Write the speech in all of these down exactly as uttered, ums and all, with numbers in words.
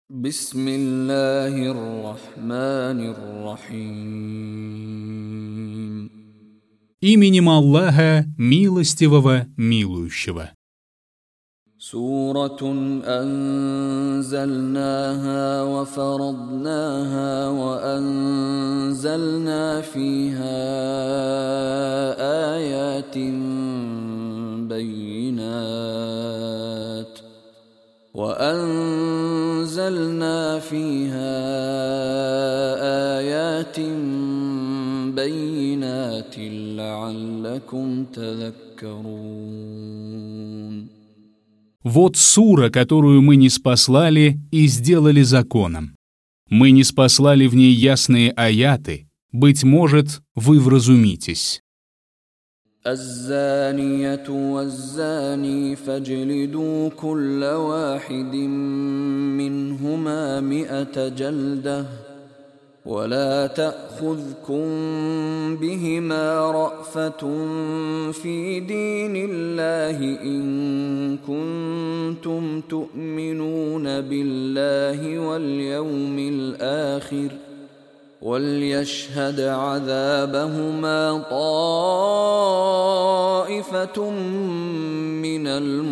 بسم الله الرحمن الرحيم. Именем Аллаха, милостивого, милующего. سورة أنزلناها وفرضناها وأنزلنا فيها آيات بينات وأنزلنا فيها آيات بينات لعلكم تذكرون. Вот сура, которую мы ниспослали и сделали законом. Мы ниспослали в ней ясные аяты, быть может, вы вразумитесь. الزانية والزاني فاجلدوا كل واحد منهما مئة جلدة ولا تأخذكم بهما رأفة في دين الله إن كنتم تؤمنون بالله واليوم الآخر وليشهد عذابهما طائفة من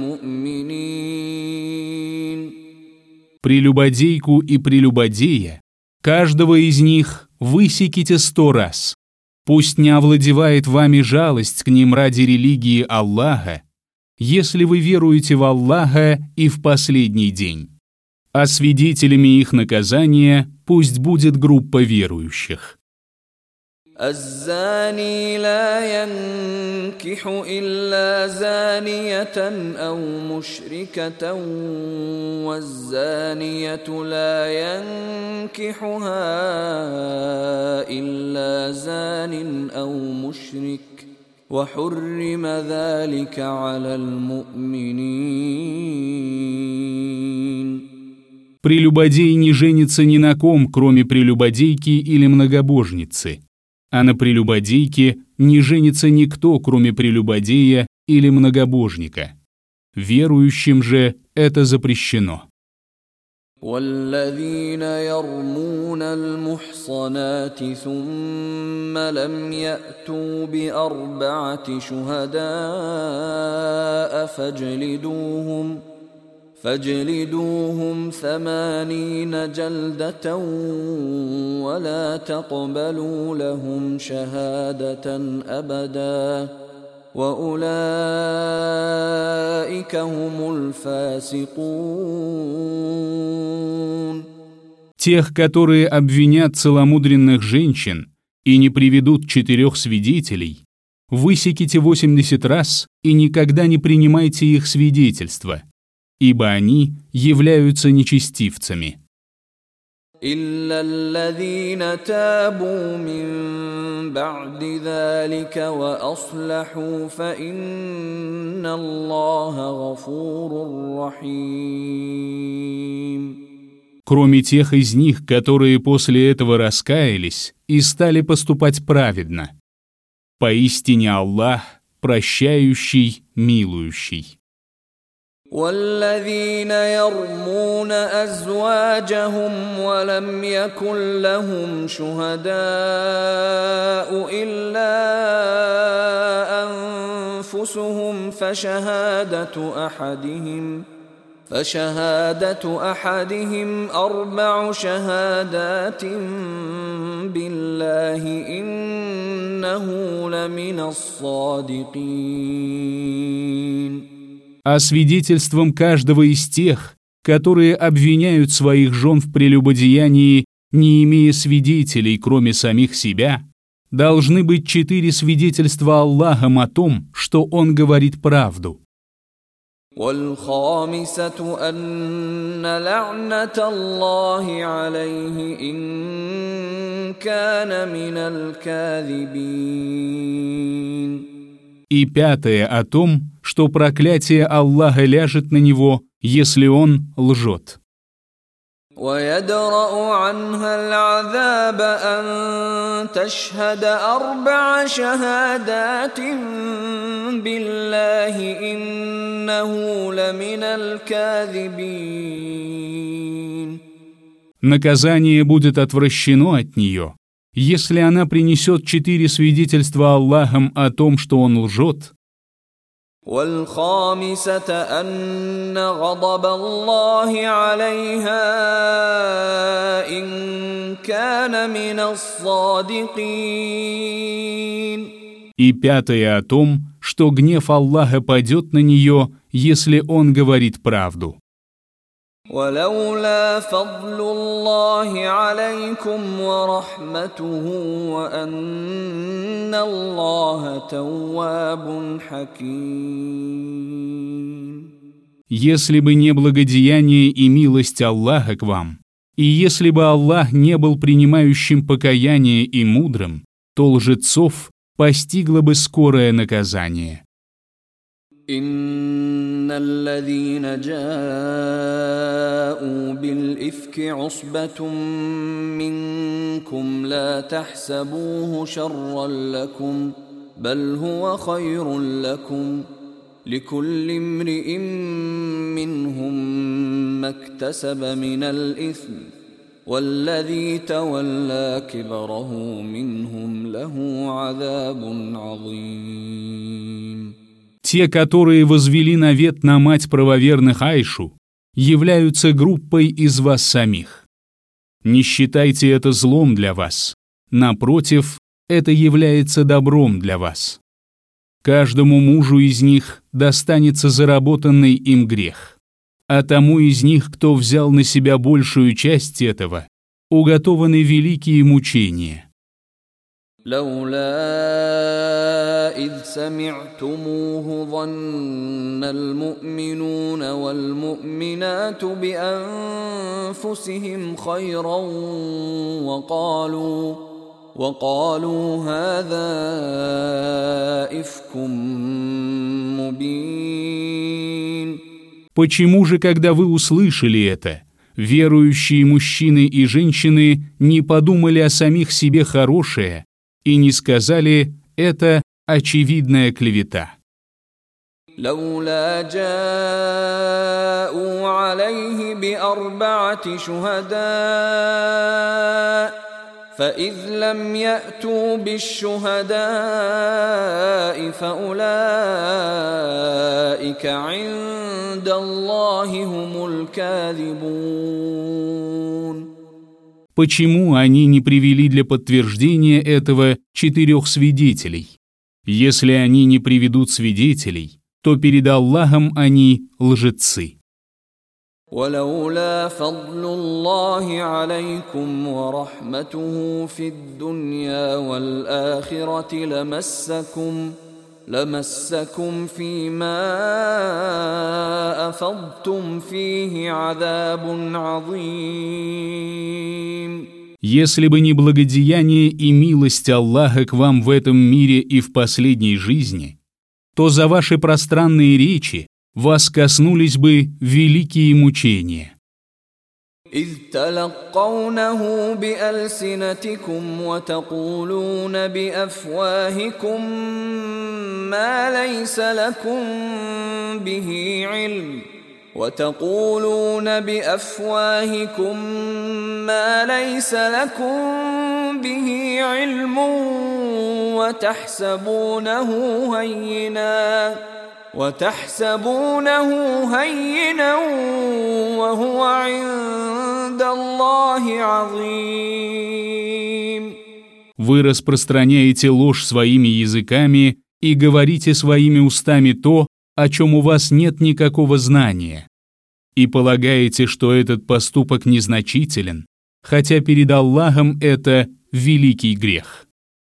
المؤمنين. Прелюбодейку и прелюбодея, каждого из них высеките сто раз. Пусть не овладевает вами жалость к ним ради религии Аллаха, если вы веруете в Аллаха и в последний день. А свидетелями их наказания пусть будет группа верующих. الزاني لا ينكح إلا زانية أو مشركة والزانية لا ينكحها إلا زان أو مشرك وحرم ذلك على المؤمنين. Прелюбодей не женится ни на ком, кроме прелюбодейки или многобожницы, а на прелюбодейке не женится никто, кроме прелюбодея или многобожника. Верующим же это запрещено. والذين يرمون المحصنات ثم لم يأتوا بأربعة شهداء فاجلدوهم فاجلدوهم ثمانين جلدة ولا تقبلوا لهم شهادة أبدا وأولئك هم الفاسقون. Тех, которые обвинят целомудренных женщин и не приведут четырех свидетелей, высеките восемьдесят раз и никогда не принимайте их свидетельства, ибо они являются нечестивцами. إلا الذين تابوا من بعد ذلك وأصلحوا فإن الله غفور رحيم. Кроме тех из них, которые после этого раскаялись и стали поступать праведно. Поистине Аллах прощающий, милующий. والذين يرمون أزواجهم ولم يكن لهم شهداء إلا أنفسهم فشهادة أحدهم فشهادة أحدهم أربع شهادات بالله إنه لمن الصادقين. А свидетельством каждого из тех, которые обвиняют своих жен в прелюбодеянии, не имея свидетелей, кроме самих себя, должны быть четыре свидетельства Аллахом о том, что Он говорит правду. والخامسة أن لعنة الله عليه إن كان من الكاذبين. И пятое о том, что проклятие Аллаха ляжет на него, если он лжет. ويدرأ عنها العذاب أن تشهد أربع شهادات بالله إنه لمن الكاذبين. наказание будет отвращено от нее, если она принесет четыре свидетельства Аллахом о том, что он лжет. والخامسة أن غضب الله عليها إن كان من الصادقين. И пятое о том, что гнев Аллаха падет на нее, если он говорит правду. ولولا فضل الله عليكم ورحمته وأن الله تواب حكيم. Если бы не благодеяние и милость Аллаха к вам, и если бы Аллах не был принимающим покаяние и мудрым, то лжецов постигло бы скорое наказание. إن الذين جاءوا بالإفك عصبة منكم لا تحسبوه شرا لكم بل هو خير لكم لكل امرئ منهم ما اكتسب من الإثم والذي تولى كبره منهم له عذاب عظيم. Те, которые возвели навет на мать правоверных Айшу, являются группой из вас самих. Не считайте это злом для вас. Напротив, это является добром для вас. Каждому мужу из них достанется заработанный им грех, а тому из них, кто взял на себя большую часть этого, уготованы великие мучения. لولا إذ سمعتموه ظن المؤمنون والمؤمنات بأنفسهم خيرا وقالوا وقالوا هذا إفك مبين. Почему же, когда вы услышали это, верующие мужчины и женщины не подумали о самих себе хорошее и не сказали «это очевидная клевета»? لولا جاءوا عليه بأربعة شهداء فإذ لم يأتوا بالشهداء فأولئك عند الله هم الكاذبون. Почему они не привели для подтверждения этого четырех свидетелей? Если они не приведут свидетелей, то перед Аллахом они лжецы. ولولا فضل الله عليكم ورحمته في الدنيا والآخرة لمسكم لمسكم فيما أفضتم فيه عذاب عظيم. Если бы не благодеяние и милость Аллаха к вам в этом мире и в последней жизни, то за ваши пространные речи вас коснулись бы великие мучения. إذ تلقونه بألسنتكم وتقولون بأفواهكم ما ليس لكم به علم وتقولون بأفواهكم ما ليس لكم به علم وتحسبونه هينا وتحسبونه هينا وهو عند الله عظيم. Вы распространяете ложь своими языками и говорите своими устами то, о чем у вас нет никакого знания, и полагаете, что этот поступок незначителен, хотя перед Аллахом это великий грех.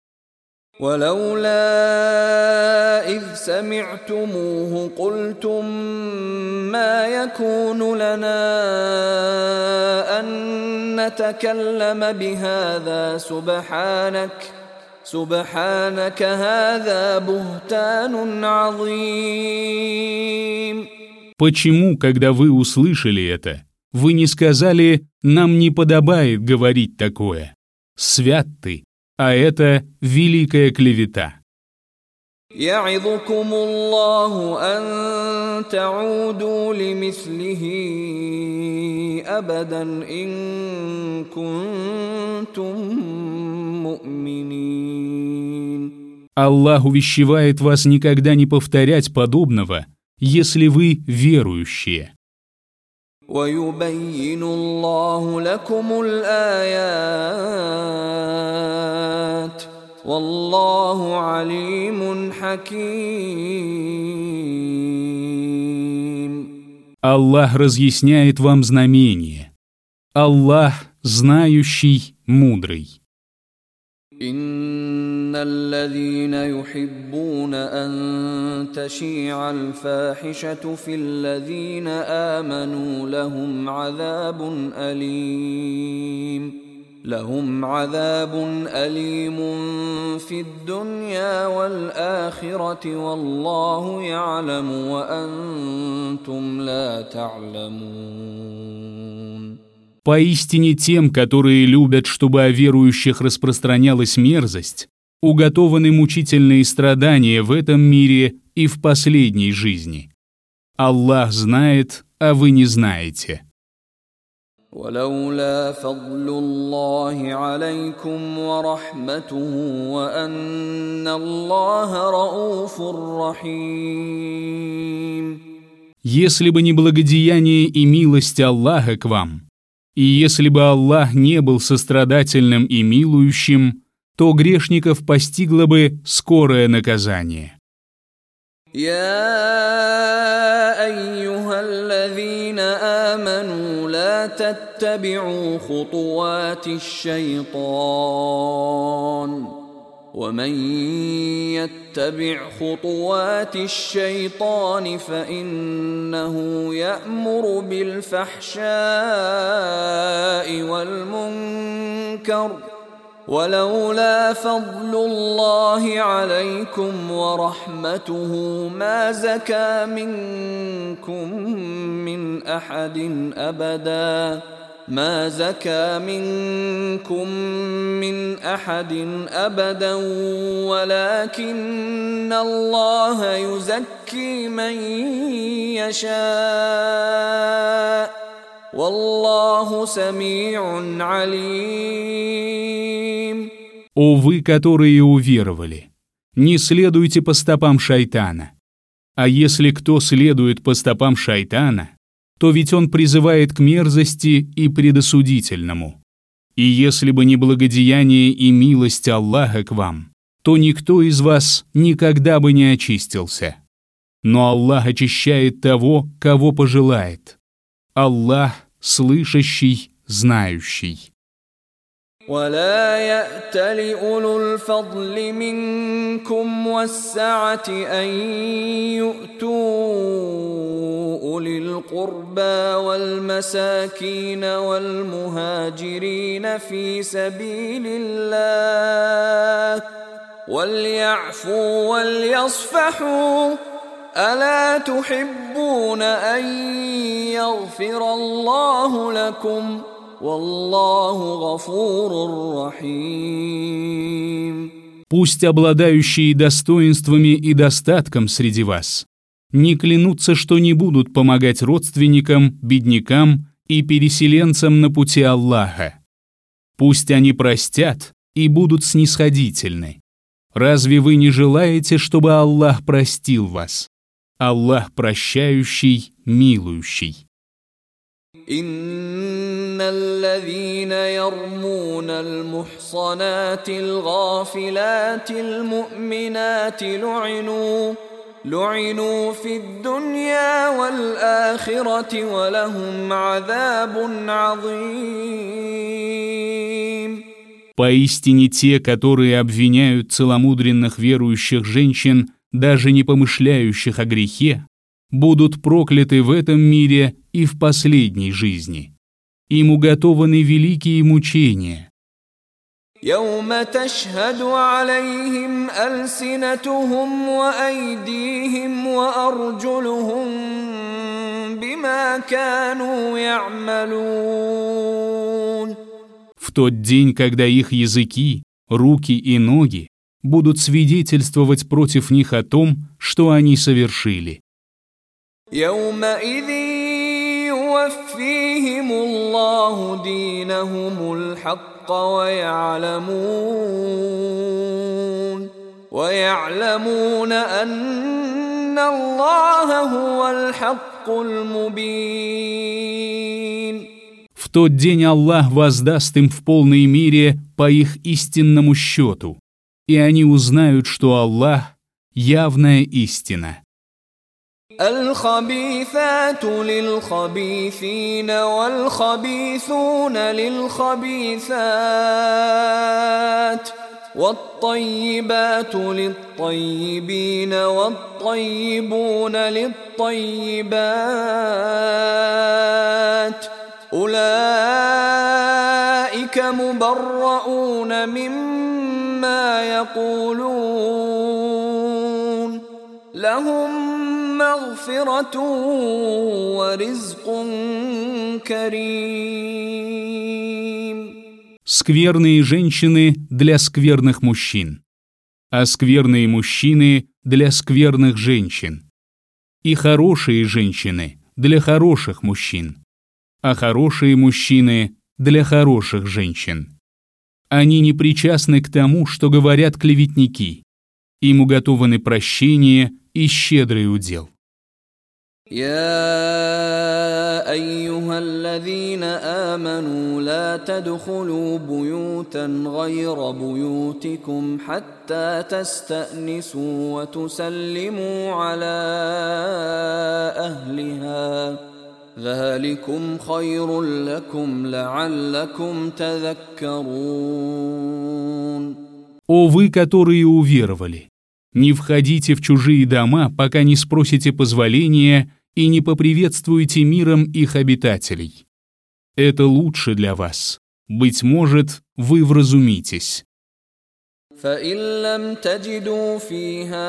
ولولا إذ سمعتموه قلتم ما يكون لنا أن نتكلم بهذا سبحانك سبحانك هذا بهتان عظيم. Почему, когда вы услышали это, вы не сказали «нам не подобает говорить такое»? Свят ты, а это великая клевета. يعظكم الله أن تعودوا لمثله أبدا إن كنتم مؤمنين. Аллах увещевает вас никогда не повторять подобного, если вы верующие. وَيُبَيِّنُ اللَّهُ لَكُمُ الْآيَاتِ وَاللَّهُ عَلِيمٌ حَكِيمٌ. Аллах разъясняет вам знамения. Аллах знающий, мудрый. إن الذين يحبون أن تشيع الفاحشة في الذين آمنوا لهم عذاب أليم لهم عذاب أليم في الدنيا والآخرة والله يعلم وأنتم لا تعلمون. Поистине тем, которые любят, чтобы о верующих распространялась мерзость, уготованы мучительные страдания в этом мире и в последней жизни. Аллах знает, а вы не знаете. ولولا فضل الله عليكم ورحمته وأن الله رؤوف رحيم. Если бы не благодеяние и милость Аллаха к вам, и если бы Аллах не был сострадательным и милующим, то грешников постигло бы скорое наказание. يا أيها الذين آمنوا لا تتبعوا خطوات الشيطان ومن يتبع خطوات الشيطان فإنه يأمر بالفحشاء والمنكر ولولا فضل الله عليكم ورحمته ما زكى منكم من أحد أبدا ما زكى منكم من أحد أبدا ولكن الله يزكي من يشاء والله سميع عليم. О вы, которые уверовали, не следуйте по стопам шайтана. А если кто следует по стопам шайтана, то ведь он призывает к мерзости и предосудительному. И если бы не благодеяние и милость Аллаха к вам, то никто из вас никогда бы не очистился. Но Аллах очищает того, кого пожелает. Аллах слышащий, знающий. ولا يأتل أولو الفضل منكم والسعة أن يؤتوا أولي القربى والمساكين والمهاجرين في سبيل الله وليعفوا وليصفحوا ألا تحبون أن يغفر الله لكم والله غفور رحيم. Пусть обладающие достоинствами и достатком среди вас не клянутся, что не будут помогать родственникам, беднякам и переселенцам на пути Аллаха. Пусть они простят и будут снисходительны. Разве вы не желаете, чтобы Аллах простил вас? Аллах прощающий, милующий. إن الذين يرمون المحصنات الغافلات المؤمنات لعنوا لعنوا في الدنيا والآخرة ولهم عذاب عظيم. Поистине те, которые обвиняют целомудренных верующих женщин, даже не помышляющих о грехе, будут прокляты в этом мире и в последней жизни. Им уготованы великие мучения. يوم تشهد عليهم ألسنتهم وأيديهم وأرجلهم بما كانوا يعملون. В тот день, когда их языки, руки и ноги будут свидетельствовать против них о том, что они совершили. يومئذ يوفيهم الله دينهم الحق ويعلمون ويعلمون أن الله هو الحق المبين. В тот день Аллах воздаст им в полной мере по их истинному счету, и они узнают, что Аллах – явная истина. الخبيثات للخبيثين والخبيثون للخبيثات والطيبات للطيبين والطيبون للطيبات أولئك مبرؤون مما يقولون لهم مغفرة ورزق كريم. Скверные женщины для скверных мужчин, а скверные мужчины для скверных женщин, и хорошие женщины для хороших мужчин, а хорошие мужчины для хороших женщин. Они не причастны к тому, что говорят клеветники. Им уготованы прощение и щедрый удел. يا أيها الذين آمنوا لا تدخلوا بيوتا غير بيوتكم حتى تستأنسوا وتسلموا على أهلها ذلكم خير لكم لعلكم تذكرون. О вы, которые уверовали! Не входите в чужие дома, пока не спросите позволения и не поприветствуете миром их обитателей. Это лучше для вас. Быть может, вы вразумитесь. فإن لم تجدوا فيها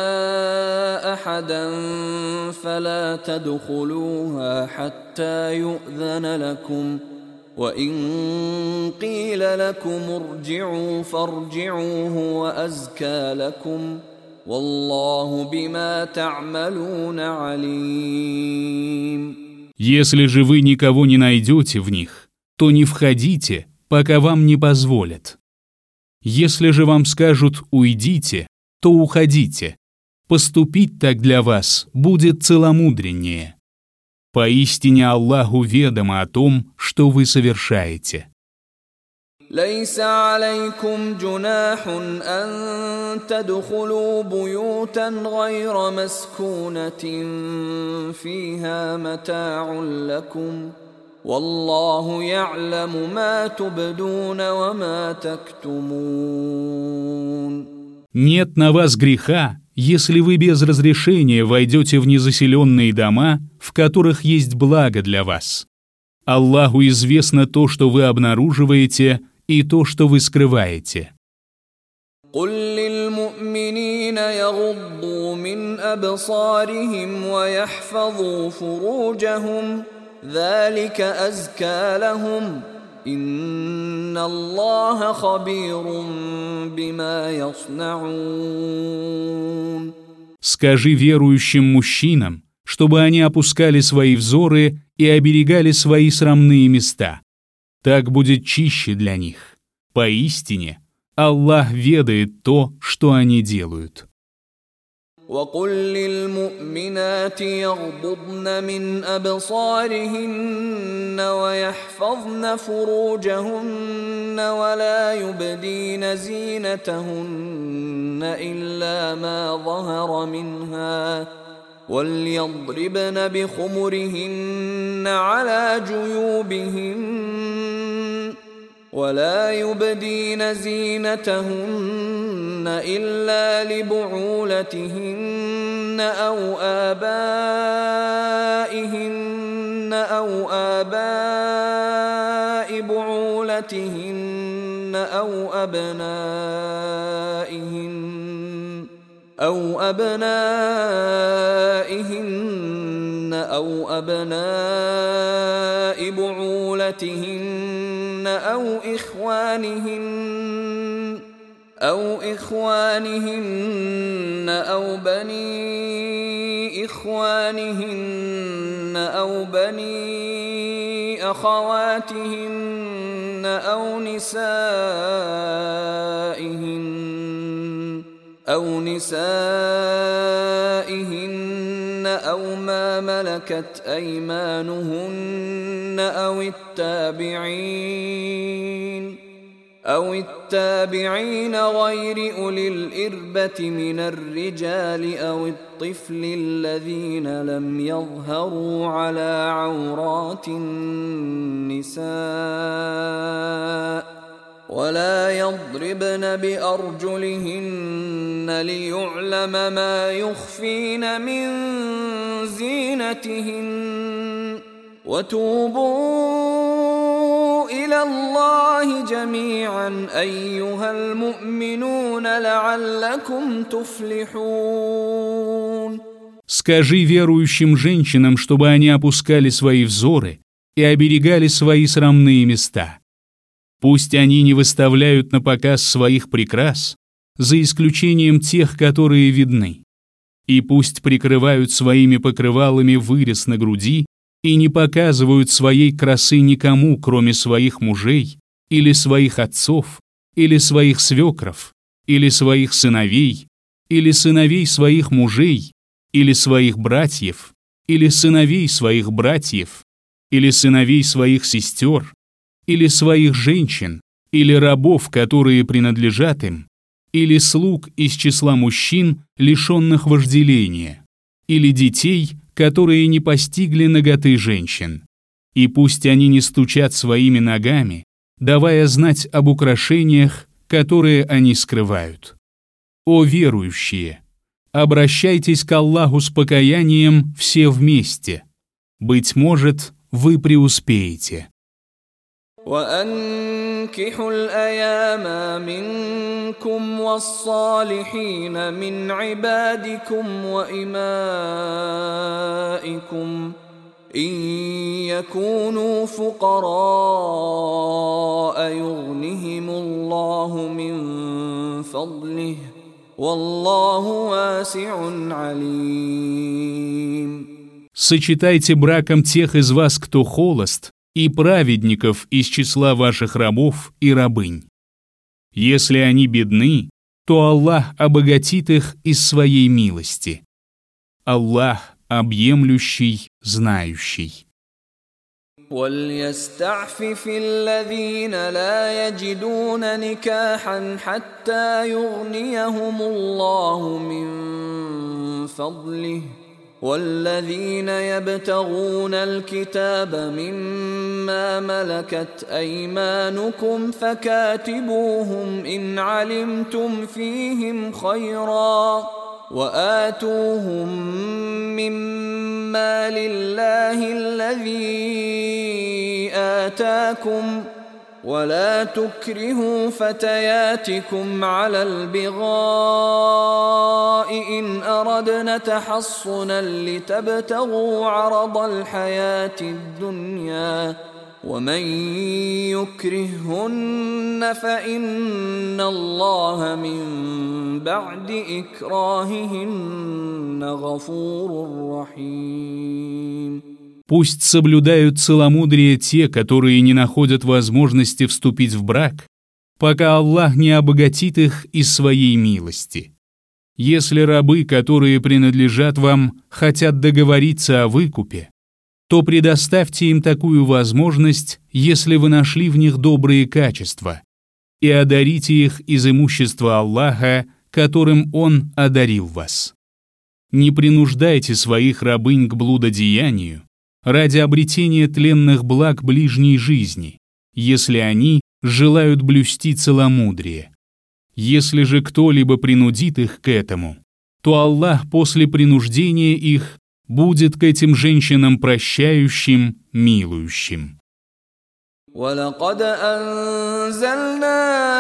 أحدا فلا تدخلوها حتى يؤذن لكم وإن قيل لكم ارجعوا فارجعوا هو أزكى لكم والله بما تعملون عليم. Если же вы никого не найдете в них, то не входите, пока вам не позволят. Если же вам скажут «уйдите», то уходите. Поступить так для вас будет целомудреннее. Поистине Аллаху ведомо о том, что вы совершаете. ليس عليكم جناح أن تدخلوا بيوتا غير مسكونة فيها متاع لكم والله يعلم ما تبدون وما تكتمون. Нет на вас греха, если вы без разрешения войдете в незаселенные дома, в которых есть благо для вас. Аллаху известно то, что вы обнаруживаете, и то, что вы скрываете. قل للمؤمنين يغضوا من أبصارهم ويحفظوا فروجهم ذلك أزكى لهم إن الله خبير بما يصنعون. Скажи верующим мужчинам, чтобы они опускали свои взоры и оберегали свои срамные места. Так будет чище для них. Поистине, Аллах ведает то, что они делают. وقل للمؤمنات يغضضن من أبصارهن ويحفظن فروجهن ولا يبدين زينتهن إلا ما ظهر منها وليضربن بخمرهن على جيوبهن ولا يبدين زينتهن إلا لبعولتهن أو آبائهن أو آباء بعولتهن أو أبنائهن أو أبنائهن أو أبناء بعولتهن أو إخوانهن أو إخوانهن أو بني إخوانهن أو بني أخواتهن أو نسائهن أو نسائهن أو ما ملكت أيمانهن أو التابعين أو التابعين غير أولي الإربة من الرجال أو الطفل الذين لم يظهروا على عورات النساء ولا يضربن بأرجلهن ليعلم ما يخفين من زينتهن وتوبوا إلى الله جميعا أيها المؤمنون لعلكم تفلحون. Скажи верующим женщинам, чтобы они опускали свои взоры и оберегали свои срамные места. Пусть они не выставляют на показ своих прикрас, за исключением тех, которые видны. И пусть прикрывают своими покрывалами вырез на груди и не показывают своей красы никому, кроме своих мужей, или своих отцов, или своих свекров, или своих сыновей, или сыновей своих мужей, или своих братьев, или сыновей своих братьев, или сыновей своих сестер, или своих женщин, или рабов, которые принадлежат им, или слуг из числа мужчин, лишенных вожделения, или детей, которые не постигли наготы женщин. И пусть они не стучат своими ногами, давая знать об украшениях, которые они скрывают. О верующие! Обращайтесь к Аллаху с покаянием все вместе. Быть может, вы преуспеете. وأنكحوا الأيام منكم والصالحين من عبادكم وإمائكم إن يكونوا فقراء يغنهم الله من فضله والله واسع عليم. Сочетайте браком тех из вас, кто холост, и праведников из числа ваших рабов и рабынь. Если они бедны, то Аллах обогатит их из своей милости. Аллах объемлющий, знающий. وَلْيَسْتَعْفِفِ الَّذِينَ لَا يَجِدُونَ نِكَاحًا حَتَّى يُغْنِيَهُمُ اللَّهُ مِنْ فَضْلِهِ والذين يبتغون الكتاب مما ملكت أيمانكم فكاتبوهم إن علمتم فيهم خيرا وآتوهم مما لله الذي آتاكم ولا تكرهوا فتياتكم على البغاء إن أردنا تحصنا لتبتغوا عرض الحياة الدنيا ومن يكرههن فإن الله من بعد إكراههن غفور رحيم. Пусть соблюдают целомудрие те, которые не находят возможности вступить в брак, пока Аллах не обогатит их из своей милости. Если рабы, которые принадлежат вам, хотят договориться о выкупе, то предоставьте им такую возможность, если вы нашли в них добрые качества, и одарите их из имущества Аллаха, которым Он одарил вас. Не принуждайте своих рабынь к блудодеянию ради обретения тленных благ ближней жизни, если они желают блюсти целомудрие. Если же кто-либо принудит их к этому, то Аллах после принуждения их будет к этим женщинам прощающим, милующим. وَلَقَدْ أَنزَلْنَا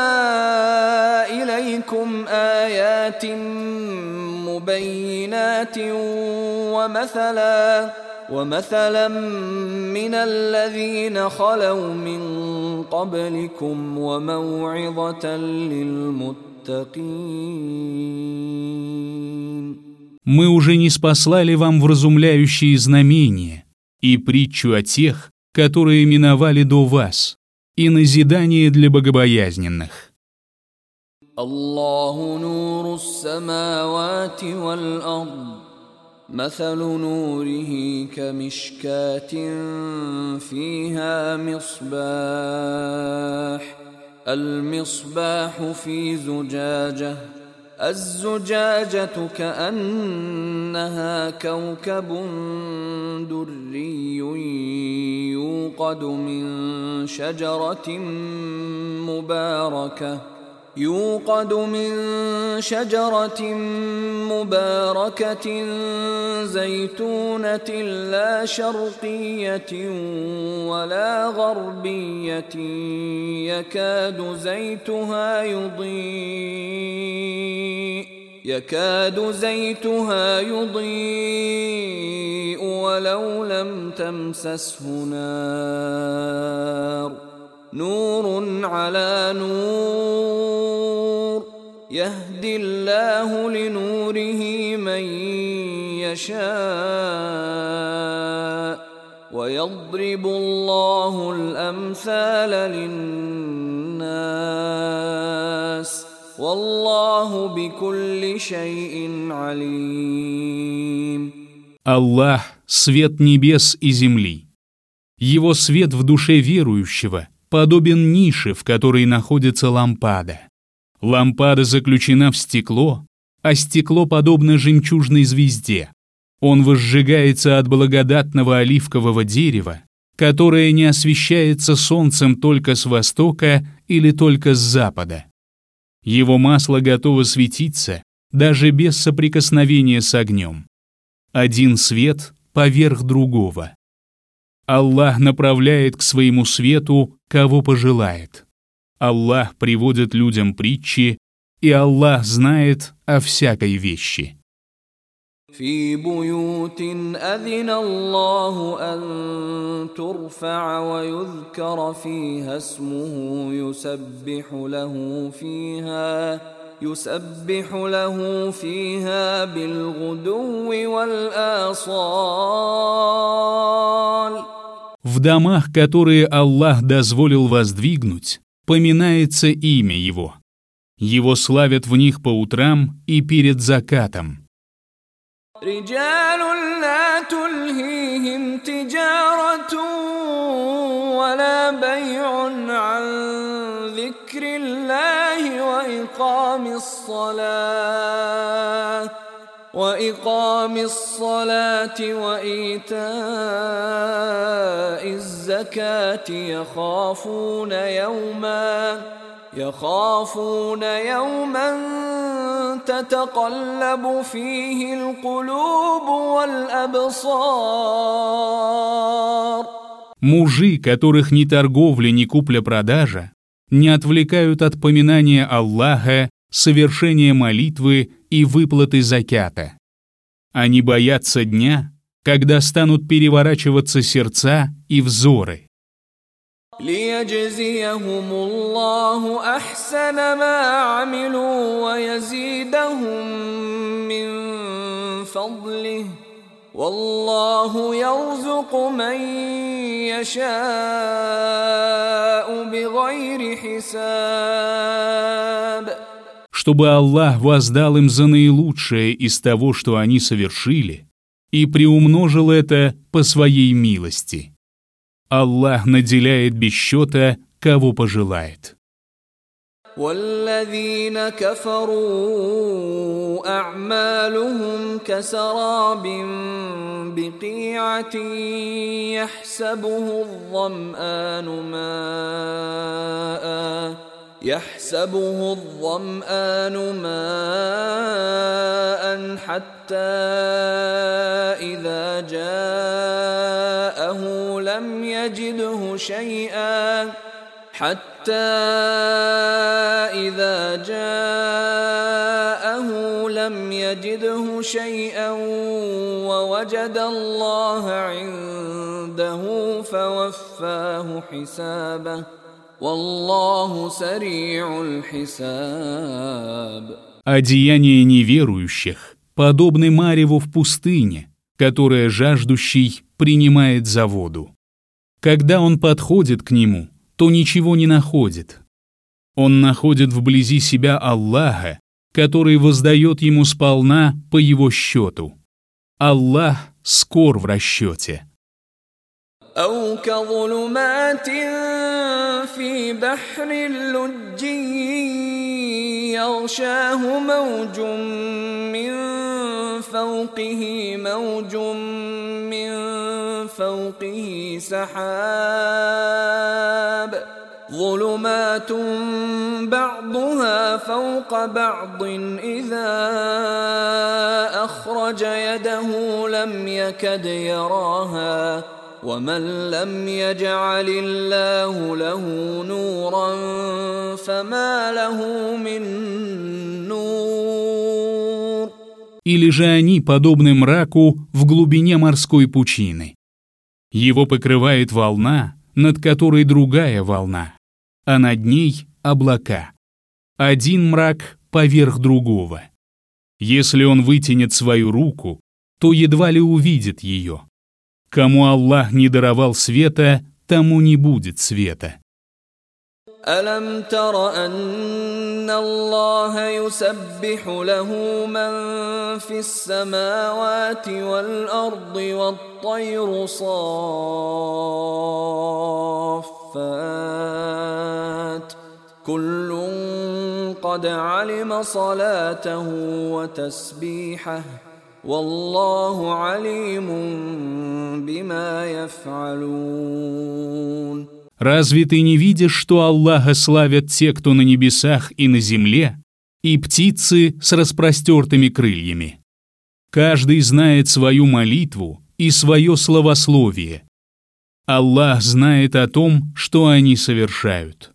إِلَيْكُمْ آيَاتٍ مُبَيِّنَاتٍ وَمَثَلًا وَمَثَلًا مِّنَ الَّذِينَ خَلَوْا مِن قَبْلِكُمْ وَمَوْعِظَةً لِّلْمُتَّقِينَ للمتقين. Мы уже не спаслали вам вразумляющие знамения и притчу о тех, которые миновали до вас, и назидание для богобоязненных. الله نور السماوات والأرض مثل نوره كمشكاة فيها مصباح المصباح في زجاجة الزجاجة كأنها كوكب دري يوقد من شجرة مباركة يوقد من شجرة مباركة زيتونة لا شرقية ولا غربية يكاد زيتها يضيء يكاد زيتها يضيء ولو لم تمسسه نار نور على نور يهدي الله لنوره من يشاء ويضرب الله الأمثال للناس والله بكل شيء عليم. Аллах — свет небес и земли. Его свет в душе верующего подобен нише, в которой находится лампада. Лампада заключена в стекло, а стекло подобно жемчужной звезде. Он возжигается от благодатного оливкового дерева, которое не освещается солнцем только с востока или только с запада. Его масло готово светиться даже без соприкосновения с огнем. Один свет поверх другого. Аллах направляет к своему свету, кого пожелает. Аллах приводит людям притчи, и Аллах знает о всякой вещи. في بيوت أذن الله أن ترفع ويذكر فيها اسمه يسبح له فيها يسبح له فيها بالغدو والآصال. В домах, которые Аллах дозволил воздвигнуть, поминается имя Его. Его славят в них по утрам и перед закатом. رجال لا تلهيهم تجارة ولا بيع عن ذكر الله وإقام الصلاة وإقام الصلاة وإيتاء الزكاة يخافون يوما يخافون يوما تتقلب فيه القلوب والأبصار. Мужи, которых ни торговля, ни купля-продажа не отвлекают от поминания Аллаха, совершения молитвы и выплаты закята. Они боятся дня, когда станут переворачиваться сердца и взоры. ليجزيهم الله أحسن ما عملوا ويزيدهم من فضله والله يرزق من يشاء بغير حساب. Чтобы Аллах воздал им за наилучшее из того, что они совершили, и приумножил это по своей милости. Аллах наделяет без счета, кого пожелает. والذين كفروا أعمالهم كسراب بقيعة يحسبه الظمآن ماء يحسبه الظمآن ماء حتى إذا جاءه لم يجده شيئا حتى إذا جاءه لم يجده شيئا ووجد الله عنده فوفاه حسابه والله سريع الحساب. А деяния неверующих подобны мареву в пустыне, которое жаждущий принимает за воду. Когда он подходит к нему, то ничего не находит. Он находит вблизи себя Аллаха, который воздает ему сполна по его счету. Аллах скор в расчете. أو كظلمات في بحر لجي يغشاه موج من فوقه موج من فوقه سحاب ظلمات بعضها فوق بعض إذا أخرج يده لم يكد يراها ومن لم يجعل الله له نورا فما له من نور. Или же они подобны мраку в глубине морской пучины. Его покрывает волна, над которой другая волна, а над ней облака. Один мрак поверх другого. Если он вытянет свою руку, то едва ли увидит ее. Кому Аллах не даровал света, тому не будет света. ألم تر أن الله يسبح له من في السماوات والأرض والطير صافات كل قد علم صلاته وتسبيحه والله عليم بما يفعلون. Разве ты не видишь, что Аллаха славят те, кто на небесах и на земле, и птицы с распростертыми крыльями? Каждый знает свою молитву и свое словословие. Аллах знает о том, что они совершают.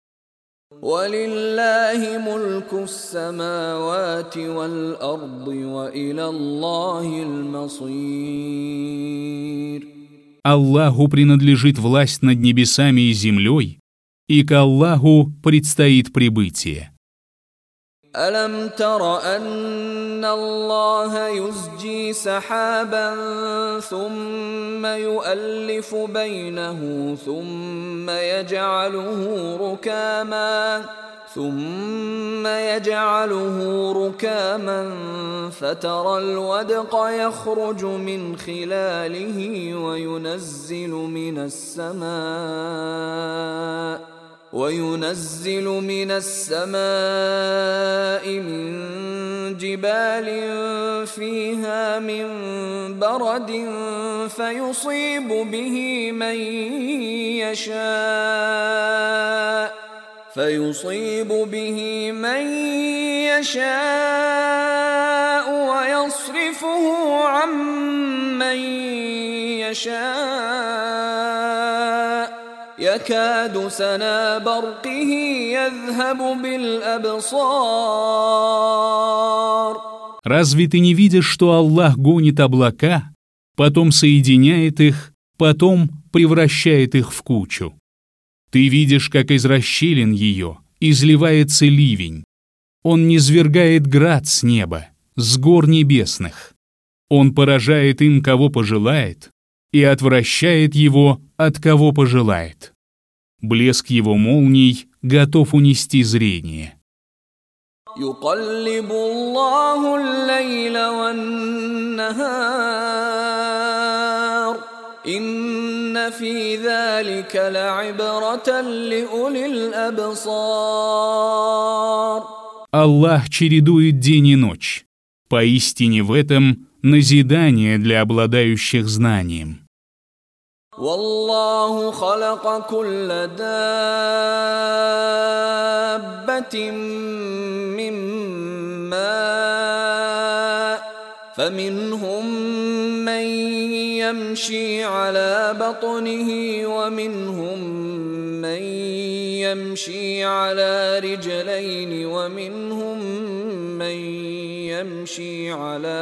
وَلِلَّهِ مُلْكُ السَّمَاوَاتِ وَالْأَرْضِ وَإِلَى اللَّهِ الْمَصِيرُ. Аллаху принадлежит власть над небесами и землей, и к Аллаху предстоит прибытие. ألم تر أن الله يزجي سحابا ثم يؤلف بينه ثم يجعله ركاما ثم يجعله ركاما فترى الودق يخرج من خلاله وينزل من السماء وينزل من السماء من جبال فيها من برد فيصيب به من يشاء فيصيب به من يشاء ويصرفه عن من يشاء يكاد سنا برقه يذهب بالأبصار. Разве ты не видишь, что Аллах гонит облака, потом соединяет их, потом превращает их в кучу? Ты видишь, как из расщелин ее изливается ливень. Он низвергает град с неба, с гор небесных. Он поражает им, кого пожелает, и отвращает его, от кого пожелает. Блеск его молний готов унести зрение. يقلب الله الليل والنهار إن في ذلك لعبرة لأولي الأبصار. Аллах чередует день и ночь. Поистине в этом назидание для обладающих знанием. والله خلق كل دابة من ماء فمنهم من يمشي على بطنه ومنهم من يمشي على رجلين ومنهم من يمشي على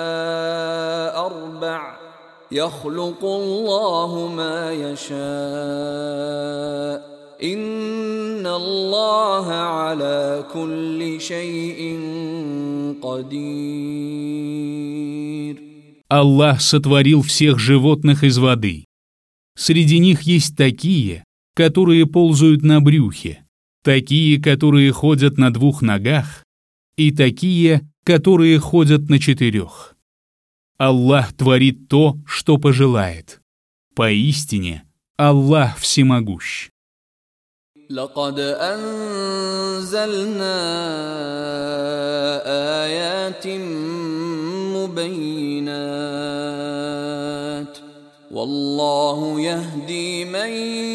أربع يخلق الله ما يشاء إن الله على كل شيء قدير. Аллах сотворил всех животных из воды. Среди них есть такие, которые ползают на брюхе, такие, которые ходят на двух ногах, и такие, которые ходят на четырех. Аллах творит то, что пожелает. Поистине, Аллах всемогущ. لقد أنزلنا آيات مبينات والله يهدي من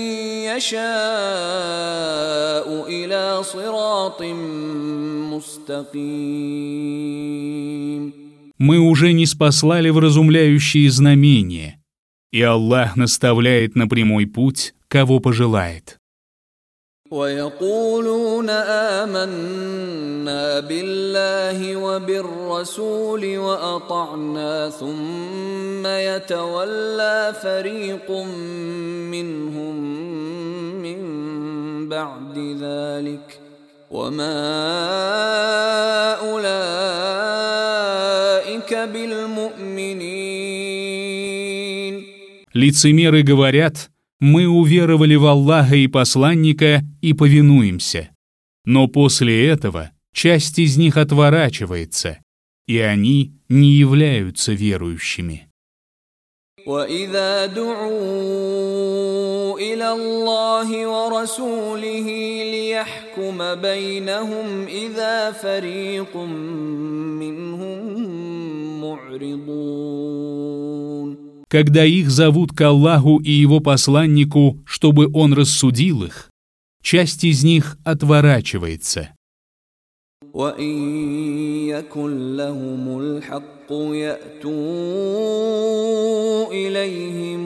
يشاء إلى صراط مستقيم. Мы уже ниспослали вразумляющие знамения, и Аллах наставляет на прямой путь, кого пожелает. ويقولون آمنا بالله وبالرسول وأطعنا ثم يتولى فريق منهم من بعد ذلك وما أولئك بالمؤمنين. Лицемеры говорят: мы уверовали в Аллаха и посланника и повинуемся. Но после этого часть из них отворачивается, и они не являются верующими. وَإِذَا دُعُوا إِلَى اللَّهِ وَرَسُولِهِ لِيَحْكُمَ بَيْنَهُمْ إِذَا فَرِيقٌ مِّنْهُمْ مُعْرِضُونَ. Когда их зовут к Аллаху и Его посланнику, чтобы Он рассудил их, часть из них отворачивается. وَإِن يَكُن لَّهُمُ الْحَقُّ يَأْتُوا إِلَيْهِ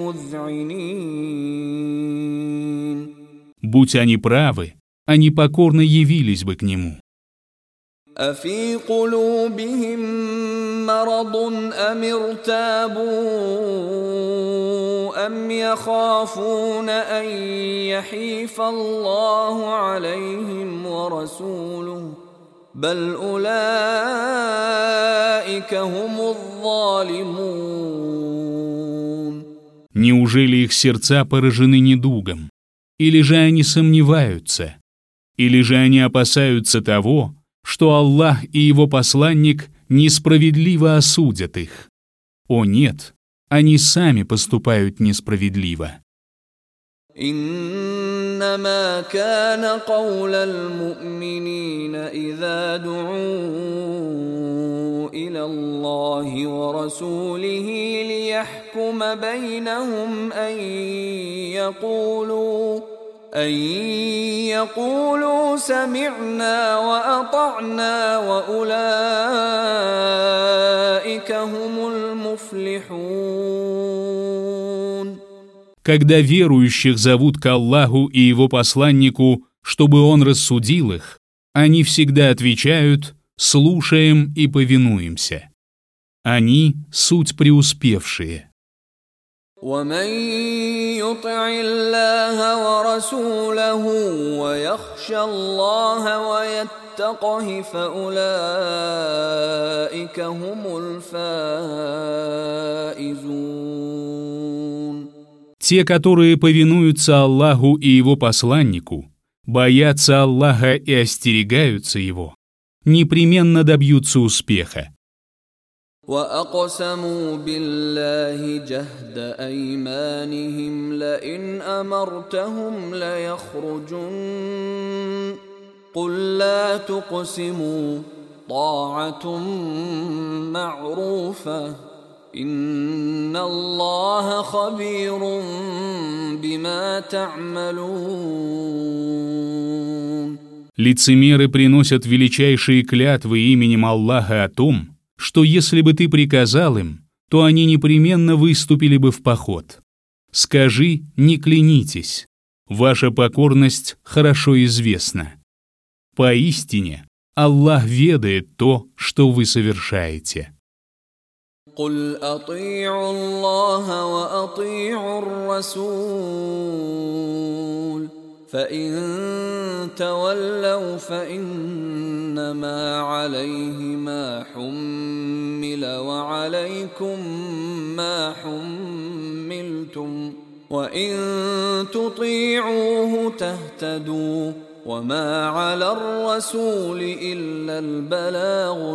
مُذْعِنِينَ. Будь они правы, они покорно явились бы к Нему. أَفِي قُلُوبِهِم مَّرَضٌ أَمِ ارْتَابُوا أَمْ يَخَافُونَ أَن يَحِيفَ اللَّهُ عَلَيْهِمْ وَرَسُولُهُ بَلْ أُولَٰئِكَ هُمُ الظَّالِمُونَ. Неужели их сердца поражены недугом? Или же они сомневаются? Или же они опасаются того, что Аллах и Его посланник несправедливо осудят их? О нет, они сами поступают несправедливо. إنما كان قول المؤمنين إذا دعوا إلى الله ورسوله ليحكم بينهم أن يقولوا أن يقولوا سمعنا وأطعنا وأولئك هم المفلحون. Когда верующих зовут к Аллаху и Его посланнику, чтобы Он рассудил их, они всегда отвечают: «Слушаем и повинуемся». Они — суть преуспевшие. ومن يطع الله ورسوله ويخشى الله ويتقه فأولئك هم الفائزون. Те, которые повинуются Аллаху и Его посланнику, боятся Аллаха и остерегаются Его, непременно добьются успеха. وأقسموا بالله جهد أيمانهم لئن أمرتهم ليخرجن قل لا تقسموا طاعة معروفة إن الله خبير بما تعملون. Лицемеры приносят величайшие клятвы именем Аллаха о том, что если бы ты приказал им, то они непременно выступили бы в поход. Скажи: не клянитесь, ваша покорность хорошо известна. Поистине, Аллах ведает то, что вы совершаете. قل أطيعوا الله وأطيعوا الرسول فإن تولوا فإنما عليه ما حمل وعليكم ما حملتم وإن تطيعوه تهتدوا وما على الرسول إلا البلاغ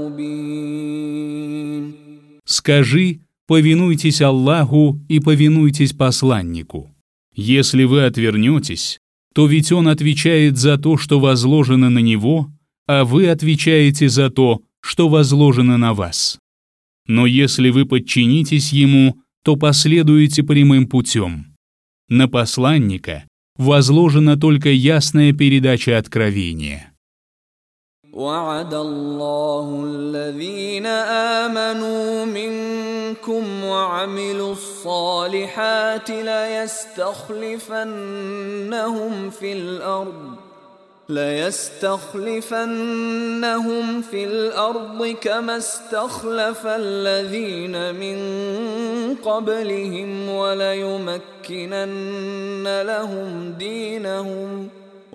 المبين. Скажи, повинуйтесь Аллаху и повинуйтесь посланнику. Если вы отвернетесь, то ведь он отвечает за то, что возложено на него, а вы отвечаете за то, что возложено на вас. Но если вы подчинитесь ему, то последуете прямым путем. На посланника возложена только ясная передача откровения. وعد الله الذين آمنوا منكم وعملوا الصالحات ليستخلفنهم في الأرض ليستخلفنهم في الأرض كما استخلف الذين من قبلهم وليمكنن لهم دينهم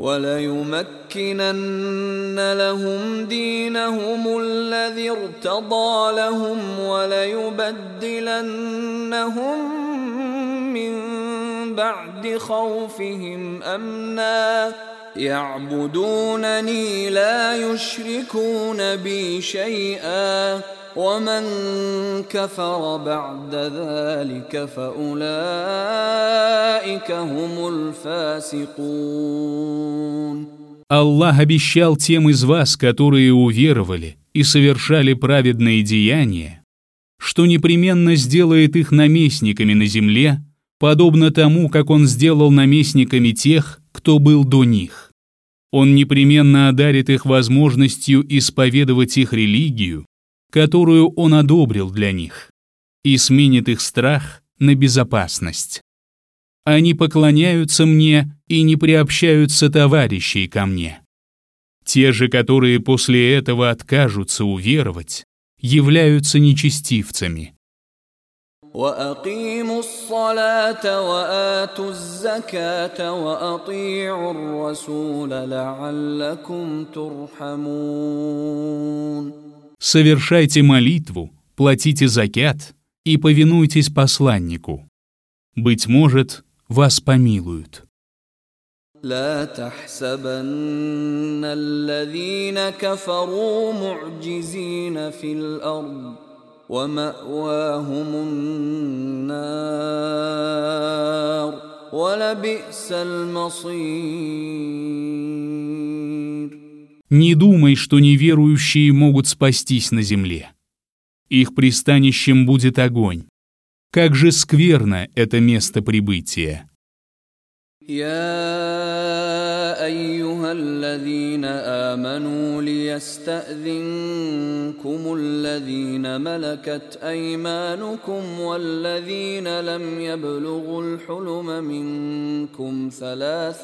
وليمكنن لهم دينهم الذي ارتضى لهم وليبدلنهم من بعد خوفهم أمنا يعبدونني لا يشركون بي شيئا ومن كفر بعد ذلك فأولئك هم الفاسقون. Аллах обещал тем из вас, которые уверовали и совершали праведные деяния, что непременно сделает их наместниками на земле, подобно тому, как Он сделал наместниками тех, кто был до них. Он непременно одарит их возможностью исповедовать их религию, которую Он одобрил для них, и сменит их страх на безопасность. Они поклоняются мне и не приобщаются товарищей ко мне. Те же, которые после этого откажутся уверовать, являются нечестивцами. وأقيموا الصلاة وآتوا الزكاة وأطيعوا الرسول لعلكم ترحمون. Совершайте молитву, платите закят и повинуйтесь посланнику. Быть может, вас помилуют. لا تحسبن الذين كفروا معجزين في الأرض ومأواهم النار ولبئس المصير. Не думай, что неверующие могут спастись на земле. Их пристанищем будет огонь. Как же скверно это место прибытия. يا أيها الذين آمنوا ليستأذنكم الذين ملكت أيمانكم والذين لم يبلغوا الحلم منكم ثلاث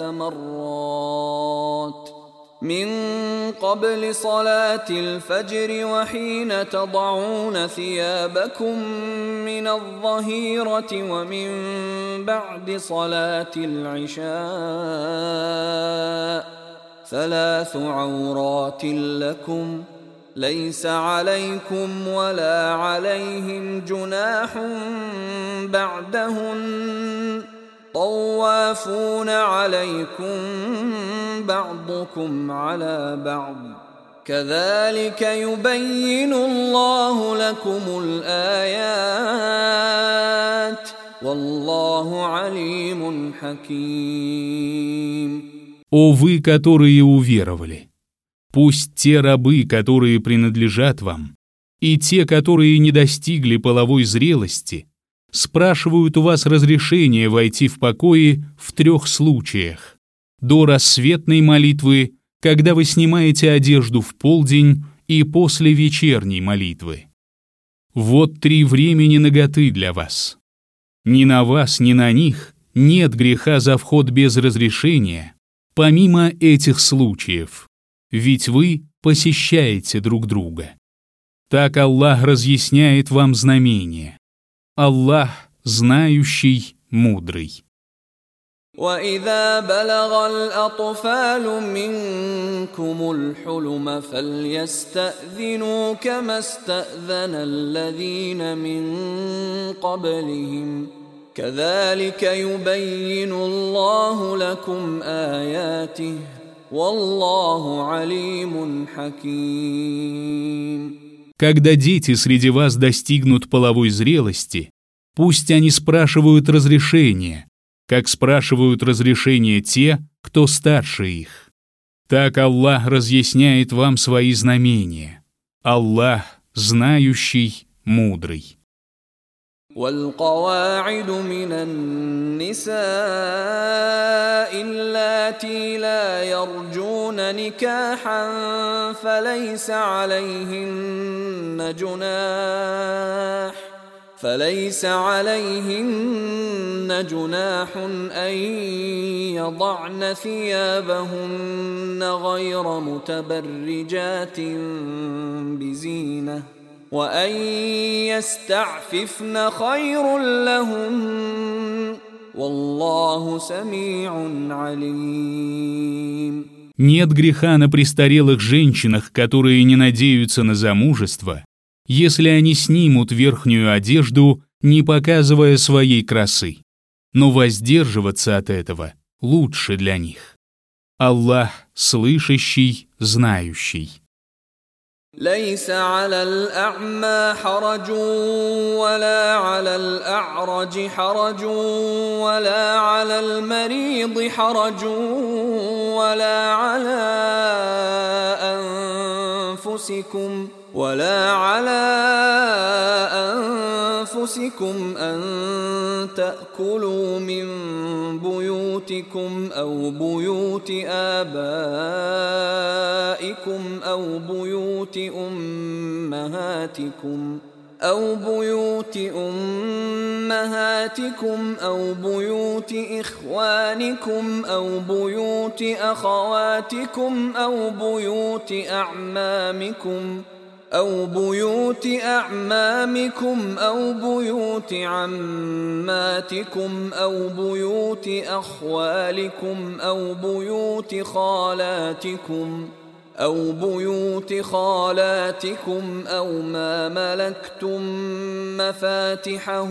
مرات من قبل صلاة الفجر وحين تضعون ثيابكم من الظهيرة ومن بعد صلاة العشاء ثلاث عورات لكم ليس عليكم ولا عليهم جناح بعدهن طوافون عليكم بعضكم على بعض كذلك يبين الله لكم الآيات والله عليم حكيم. О вы, которые уверовали! Пусть те рабы, которые принадлежат вам, и те, которые не достигли половой зрелости, спрашивают у вас разрешение войти в покои в трех случаях: до рассветной молитвы, когда вы снимаете одежду в полдень, и после вечерней молитвы. Вот три времени наготы для вас. Ни на вас, ни на них нет греха за вход без разрешения, помимо этих случаев, ведь вы посещаете друг друга. Так Аллах разъясняет вам знамения. Аллах знающий, мудрый. وإذا بلغ الأطفال منكم الحلم فليستأذنوا كما استأذن الذين من قبلهم كذلك يبين الله لكم آياته والله عليم حكيم. Когда дети среди вас достигнут половой зрелости, пусть они спрашивают разрешения, как спрашивают разрешение те, кто старше их. Так Аллах разъясняет вам свои знамения. Аллах знающий, мудрый. والقواعد من النساء اللاتي لا يرجون نكاحا فليس عليهن جناح فليس عليهن جناح أن يضعن ثيابهن غير متبرجات بزينة وأن يستعففن خير لهن والله سميع عليم. Нет греха на престарелых женщинах, которые не надеются на замужество, если они снимут верхнюю одежду, не показывая своей красы. Но воздерживаться от этого лучше для них. Аллах слышащий, знающий. ليس على الأعمى حرج ولا على الأعرج حرج ولا على المريض حرج ولا على أنفسكم ولا على أنفسكم أن تأكلوا من بيوتكم أو بيوت آبائكم أو بيوت أمهاتكم أو بيوت أمهاتكم أو بيوت إخوانكم أو بيوت أخواتكم أو بيوت أعمامكم أو بيوت أعمامكم أو بيوت عماتكم أو بيوت أخوالكم أو بيوت خالاتكم أو بيوت خالاتكم أو ما ملكتم مفاتحه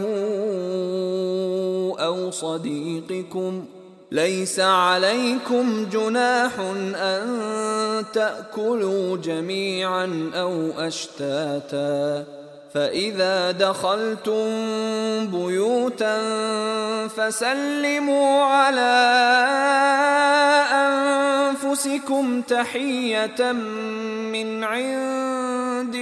أو صديقكم ليس عليكم جناح أن تأكلوا جميعا أو أشتاتا فإذا دخلتم بيوتا فسلموا على أنفسكم تحية من عند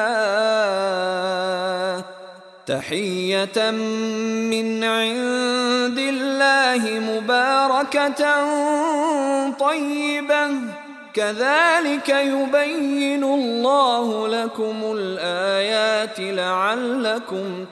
الله تحية من عند الله مباركة طيبة كذلك يبين الله لكم الآيات لعلكم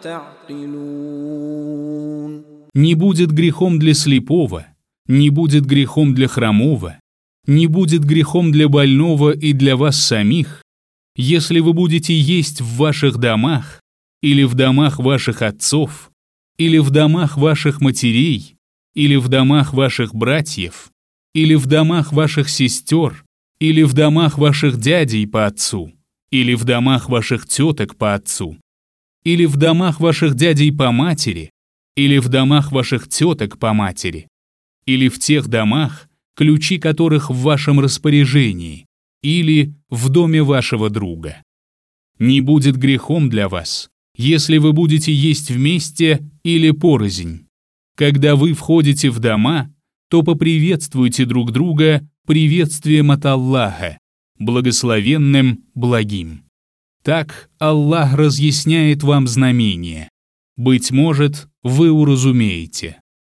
تعقلون. Не будет грехом для слепого, не будет грехом для хромого, не будет грехом для больного и для вас самих, если вы будете есть в ваших домах, или в домах ваших отцов, или в домах ваших матерей, или в домах ваших братьев, или в домах ваших сестер, или в домах ваших дядей по отцу, или в домах ваших теток по отцу, или в домах ваших дядей по матери, или в домах ваших теток по матери, или в тех домах, ключи которых в вашем распоряжении, или в доме вашего друга. Не будет грехом для вас, если вы будете есть вместе или порознь. Когда вы входите в дома, то поприветствуйте друг друга приветствием от Аллаха, благословенным, благим. Так Аллах разъясняет вам знамения. Быть может, вы уразумеете.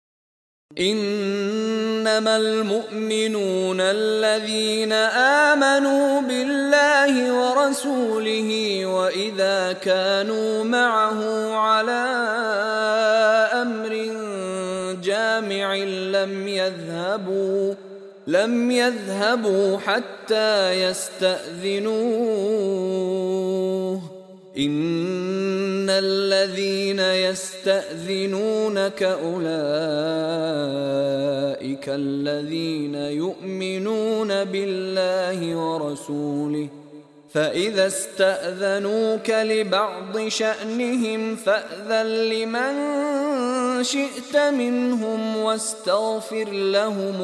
إنما المؤمنون الذين آمنوا بالله ورسوله وإذا كانوا معه على أمر جامع لم يذهبوا لم يذهبوا حتى يستأذنوه إن الذين يستأذنونك أولئك الذين يؤمنون بالله ورسوله فإذا استأذنوك لبعض شأنهم فأذن لمن شئت منهم واستغفر لهم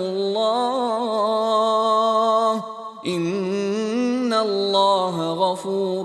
الله إن الله غفور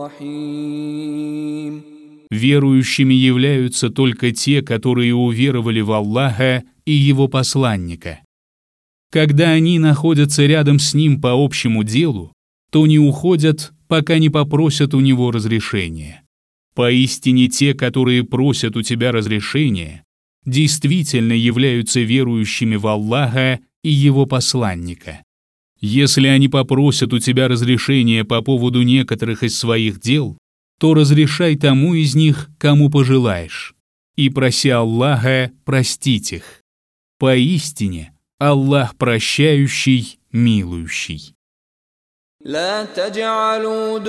رحيم. Верующими являются только те, которые уверовали в Аллаха и Его посланника. Когда они находятся рядом с Ним по общему делу, то не уходят, пока не попросят у Него разрешения. Поистине те, которые просят у тебя разрешения, действительно являются верующими в Аллаха и Его посланника. Если они попросят у тебя разрешения по поводу некоторых из своих дел, то разрешай тому из них, кому пожелаешь, и проси Аллаха простить их. Поистине, Аллах прощающий, милующий. لا تجعلوا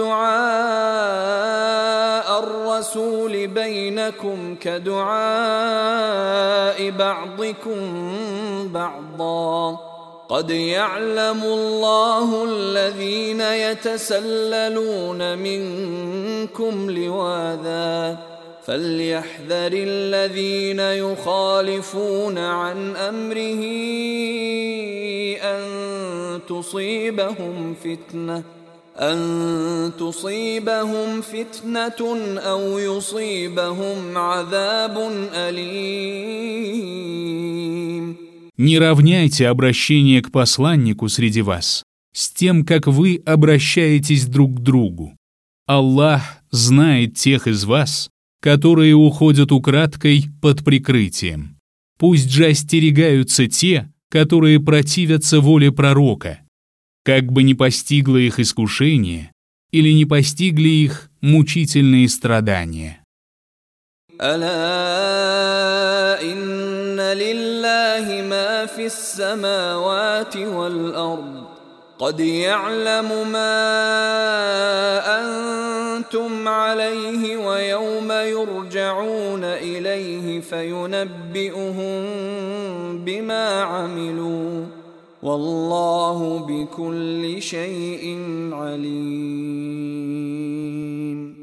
دعاء الرسول بينكم كدعاء بعضكم بعضا قد يعلم الله الذين يتسللون منكم لواذا فليحذر الذين يخالفون عن أمره أن تصيبهم فتنة أن تصيبهم فتنة أو يصيبهم عذاب أليم. Не равняйте обращение к посланнику среди вас с тем, как вы обращаетесь друг к другу. Аллах знает тех из вас, которые уходят украдкой под прикрытием. Пусть же остерегаются те, которые противятся воле пророка, как бы не постигло их искушение или не постигли их мучительные страдания. ألا إن لله ما في السماوات والأرض قد يعلم ما أنتم عليه ويوم يرجعون إليه فينبئهم بما عملوا والله بكل شيء عليم.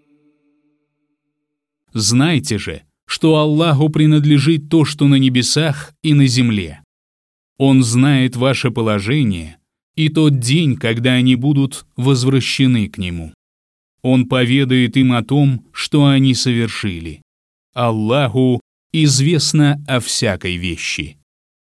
Знайте же, что Аллаху принадлежит то, что на небесах и на земле. Он знает ваше положение и тот день, когда они будут возвращены к Нему. Он поведает им о том, что они совершили. Аллаху известно о всякой вещи.